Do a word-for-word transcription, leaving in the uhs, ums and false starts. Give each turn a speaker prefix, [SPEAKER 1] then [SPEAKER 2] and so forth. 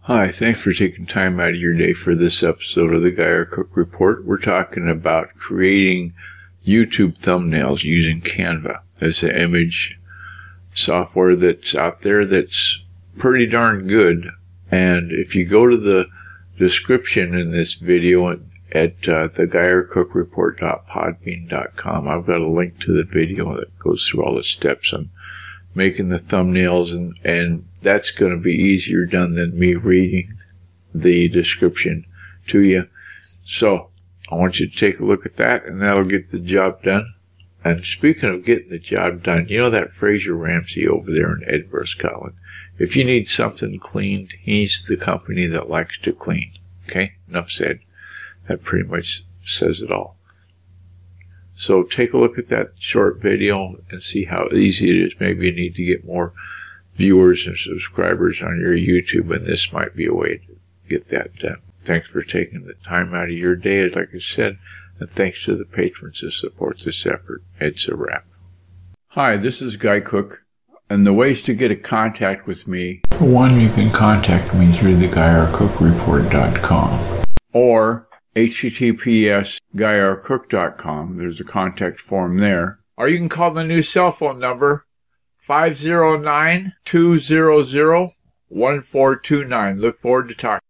[SPEAKER 1] Hi, thanks for taking time out of your day for this episode of the Guy R. Cook Report. We're talking about creating YouTube thumbnails using Canva as an image software that's out there that's pretty darn good. And if you go to the description in this video at uh, the guy r cook report dot podbean dot com, I've got a link to the video that goes through all the steps on making the thumbnails, and, and that's going to be easier done than me reading the description to you. So I want you to take a look at that, and that'll get the job done. And speaking of getting the job done, you know that Fraser Ramsey over there in Edinburgh, Scotland? If you need something cleaned, he's the company that likes to clean. Okay? Enough said. That pretty much says it all. So take a look at that short video and see how easy it is. Maybe you need to get more viewers and subscribers on your YouTube, and this might be a way to get that done. Thanks for taking the time out of your day, as like I said, and thanks to the patrons who support this effort. It's a wrap. Hi, this is Guy Cook, and the ways to get in contact with me. For one, you can contact me through the guy r cook report dot com or H T T P S guy r cook dot com. There's a contact form there. Or you can call the new cell phone number, five oh nine, two hundred, one four two nine. Look forward to talking.